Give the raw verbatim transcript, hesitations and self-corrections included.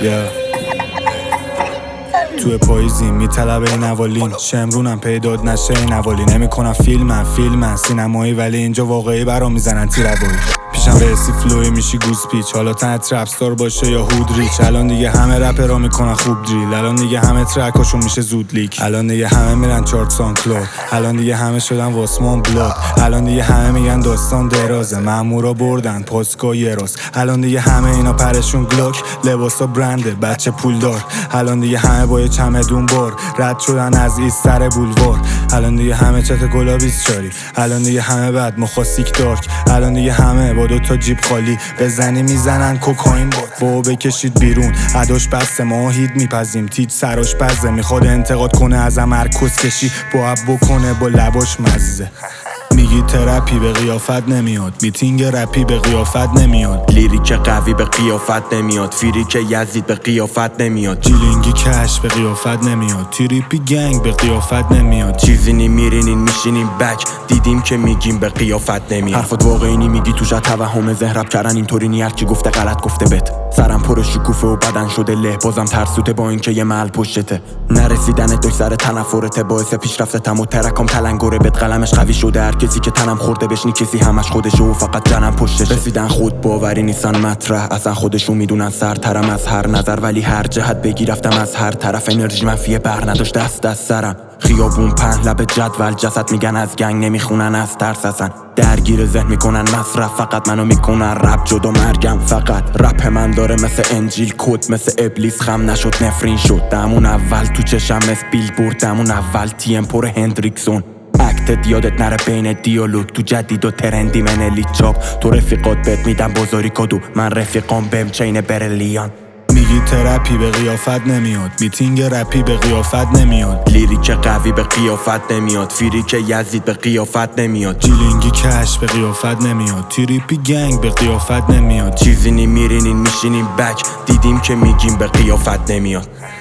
yeah. توی پاییزی میطلبه نوالین شمرونم پیداد نشه نوالی نمیکنم فیلمم فیلمم سینمایی ولی اینجا واقعی برام میزنن تیروایی پیشم رسی فلوی میشی گوز پیچ حالا تنت ترپستار باشه یا هود ریچ الان دیگه همه رپرها میکنن خوب دریل الان دیگه همه ترکاشون میشه زود لیک الان دیگه همه میرن چارت سان کلود الان دیگه همه شدن واسمان بلاد الان دیگه همه میگن داستان درازه مامورا بردن پاسکا یه راست الان دیگه همه اینا پرشون گلوک لباسا برنده بچه پولدار الان دیگه همه با چمدون بار رد شدن از ایست سر بولوار الان دیگه همه چت گلابیز چاری الان دیگه همه بعد مخاصیک دارک الان دیگه همه با دو تا جیب خالی بزنی میزنن کوکائین بود با بکشید بیرون عداش بسته ما هید میپزیم تیج سراش بزه میخواد انتقاد کنه ازم هر کس کشی با اب بکنه با لباش مزه میگی ترپی به قیافت نمیاد میتینگ رپی به قیافت نمیاد لیریک قوی به قیافت نمیاد فیریک یزید به قیافت نمیاد جیلینگی کش به قیافت نمیاد تریپی گنگ به قیافت نمیاد چیزی نی میرینین میشینیم بک دیدیم که میگیم به قیافت نمیاد حرفات واقعی نی میگی توش توهم ذهن رپ کردن اینطوری نی هرچی گفته غلط گفته بت سرم پر شکوفه و بدن شده له بازم ترسوته با اینکه یه محل پشته نرسیدنت دوش سر تنفرت باعث پیشرفتم و ترکام تلنگره بت قلمش قوی شده هر کسی که تنم خورده بشنی کسی همش خودشه و فقط جنم پشتشه رسیدن خود باوری نیستن مطرح اصلا خودشون میدونن سرترم از هر نظر ولی هر جهت بگی رفتم از هر طرف انرژی منفیه بر نداشت دست از سرم خیابون پهن لب جدول جسد میگن از گنگ نمیخونن از ترس اصلا درگیر ذهن میکنن مصرف فقط منو میکنن رپ جدا مرگم فقط رپ من داره مثل انجیل کد مثل ابلیس خم نشد نفرین شد دمون اول تو چشم مثل بیل بورد دمون اول تیم پر هندریکسون اکتت یادت نره بین دیالوگ تو جدید و ترندی من الیت چاپ تو رفیقات بهت میدم بزاری کدو من رفیقام بهم چین برلیان میگی ترپی به قیافت نمیاد میتینگ رپی به قیافت نمیاد لیریک قوی به قیافت نمیاد فیریک یزید به قیافت نمیاد جیلینگی کش به قیافت نمیاد تریپی گنگ به قیافت نمیاد چیزی نی میرینین میشینیم بک دیدیم که میگیم به قیافت نمیاد